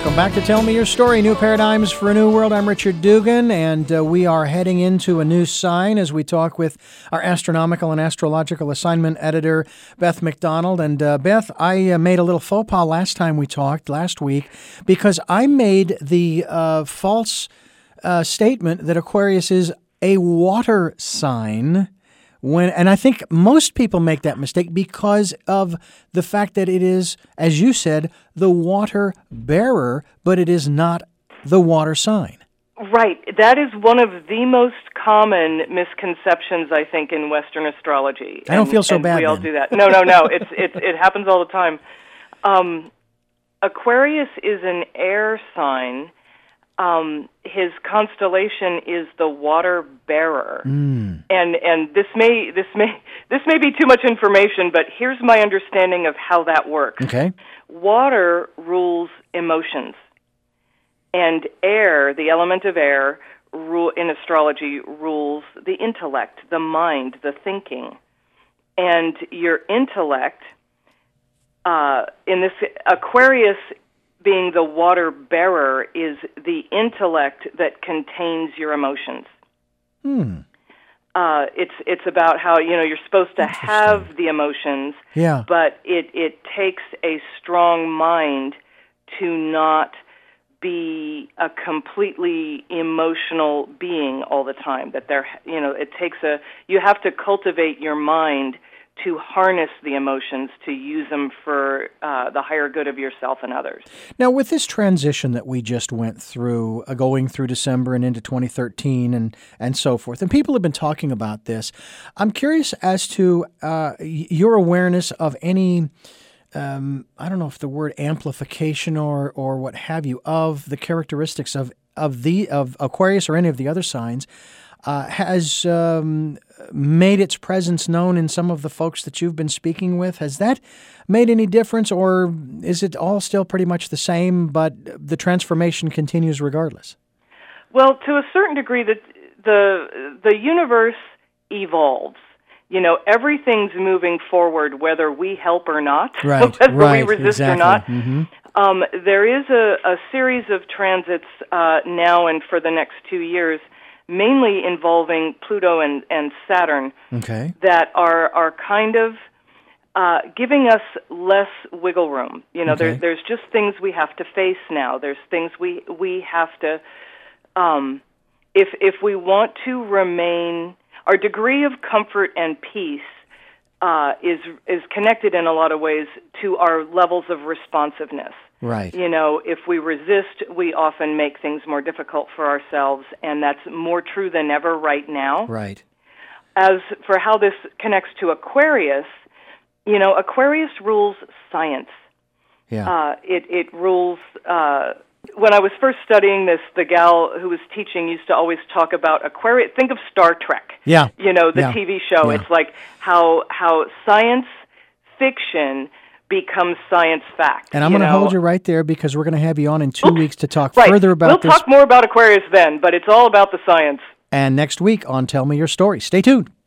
Welcome back to Tell Me Your Story, New Paradigms for a New World. I'm Richard Dugan, and we are heading into a new sign as we talk with our astronomical and astrological assignment editor, Beth McDonald. And Beth, I made a little faux pas last time we talked, last week, because I made the false statement that Aquarius is a water sign. And I think most people make that mistake because of the fact that it is, as you said, the water bearer, but it is not the water sign. Right. That is one of the most common misconceptions, I think, in Western astrology. I don't feel so bad. We all do that. No. It happens all the time. Aquarius is an air sign. His constellation is the water bearer, and this may be too much information, but here's my understanding of how that works. Okay, water rules emotions, and air, the element of air, in astrology rules the intellect, the mind, the thinking, and your intellect. In this Aquarius, being the water bearer, is the intellect that contains your emotions. It's about how, you're supposed to have the emotions, but it takes a strong mind to not be a completely emotional being all the time. That you have to cultivate your mind to harness the emotions, to use them for the higher good of yourself and others. Now, with this transition that we just went through, going through December and into 2013 and so forth, and people have been talking about this, I'm curious as to your awareness of any, I don't know if the word amplification or what have you, of the characteristics of Aquarius or any of the other signs, has made its presence known in some of the folks that you've been speaking with. Has that made any difference, or is it all still pretty much the same, but the transformation continues regardless? Well, to a certain degree, the universe evolves. Everything's moving forward, whether we help or not, whether we resist or not. Mm-hmm. There is a series of transits now and for the next 2 years, mainly involving Pluto and Saturn, that are kind of giving us less wiggle room. There's just things we have to face now. There's things we have to, if we want to remain, our degree of comfort and peace is connected in a lot of ways to our levels of responsiveness. Right. If we resist, we often make things more difficult for ourselves, and that's more true than ever right now. Right. As for how this connects to Aquarius, Aquarius rules science. Yeah. It rules. When I was first studying this, the gal who was teaching used to always talk about Aquarius. Think of Star Trek. Yeah. The TV show. Yeah. It's like how science fiction becomes science fact. And I'm going to hold you right there because we're going to have you on in 2 weeks to talk further about this. We'll talk more about Aquarius then, but it's all about the science. And next week on Tell Me Your Story. Stay tuned.